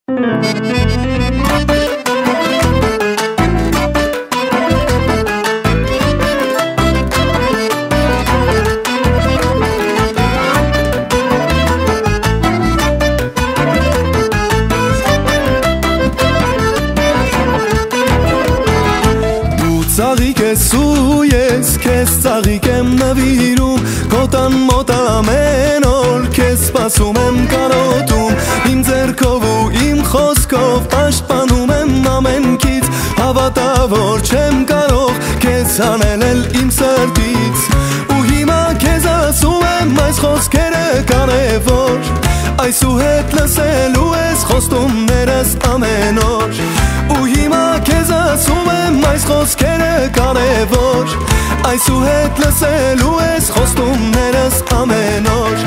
Ծաղիկ ես ու ես քեզ ծաղիկ եմ նվիրում Կոտան մոտ ամեն օր քեզ սպասում եմ կարոտում Իմ ձեռքով ու իմ խոսքով պաշտպանում եմ ամենքից Հավատա որ չեմ կարող քեզ հանել իմ սրտից Ու հիմա քեզ ասում եմ այս խոսքերը կարևոր Այսուհետ լսելու ես խոստումներս ամեն օր Ու հիմա քեզ ասում եմ այս խոսքերը կարևոր Այսուհետ լսելու ես խոստումներս ամեն օր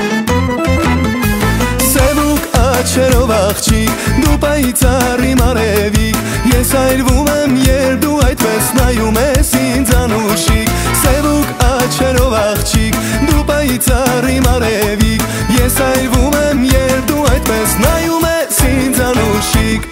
Սևուկ աչերով աղջիկ դու պայծառ իմ արևիկ Ես այրվում եմ երբ դու այդպես նայում ես ինձ անուշիկ Սևուկ աչերով աղջիկ դու պայծառ իմ արևիկ Ես այրվում եմ երբ դու այդպես նայում ես ինձ անուշիկ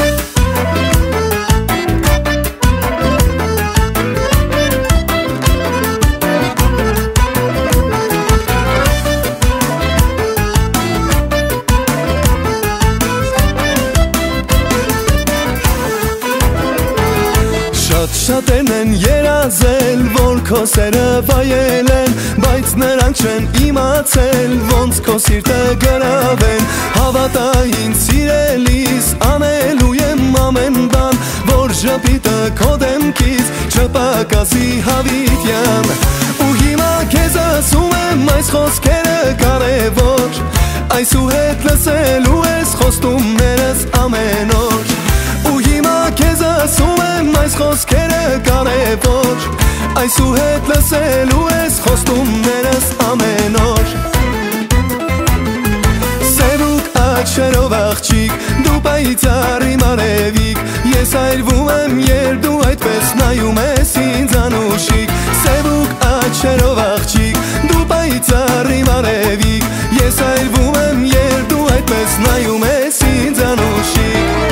Շատերն են երազել, որ քո սերը վայել են Բայց նրանք չեն իմացել, ոնց քո սիրտը գրավեն Հավատա ինձ սիրելիս, անելու եմ ամեն բան Որ ժպիտը քո դեմքից չպակասի հավիտյան Ու հիմա քեզ ասում եմ այս խոսքերը կարևոր Այսուհետ լսելու ես խոստումներս ամեն օր Ու հիմա քեզ ասում եմ այս խոսքերը կարևոր Այսուհետ լսելու ես խոստումներս ամեն օր Սևուկ աչերով աղջիկ դու պայծառ իմ արևիկ Ես այրվում եմ երբ դու այդպես նայում ես ինձ անուշիկ Սևուկ աչերով աղջիկ դու պայծառ իմ արևիկ Ես այրվում եմ երբ դու այդպես նայում ես ինձ անուշիկ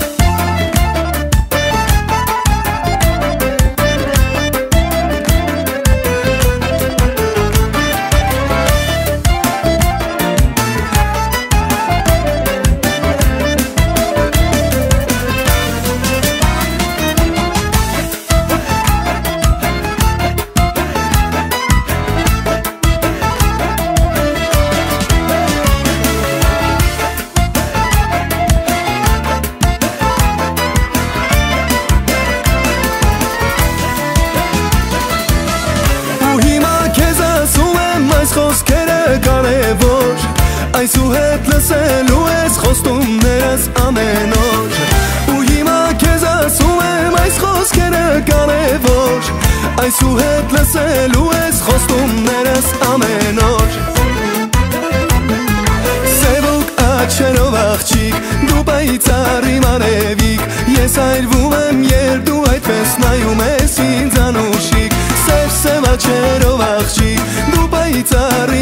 Խոսքերը կարևոր Այսուհետ լսելու ես խոստումներս ամեն օր Ու հիմա քեզ ասում եմ այս խոսքերը կարևոր Այսուհետ լսելու ես խոստումներս ամեն օր Սևուկ աչերով աղջիկ դու պայծառ իմ արևիկ Ես այրվում եմ երբ դու այդպես նայում ես ինձ անուշիկ Սև աչերով աղջիկ դու պայծառ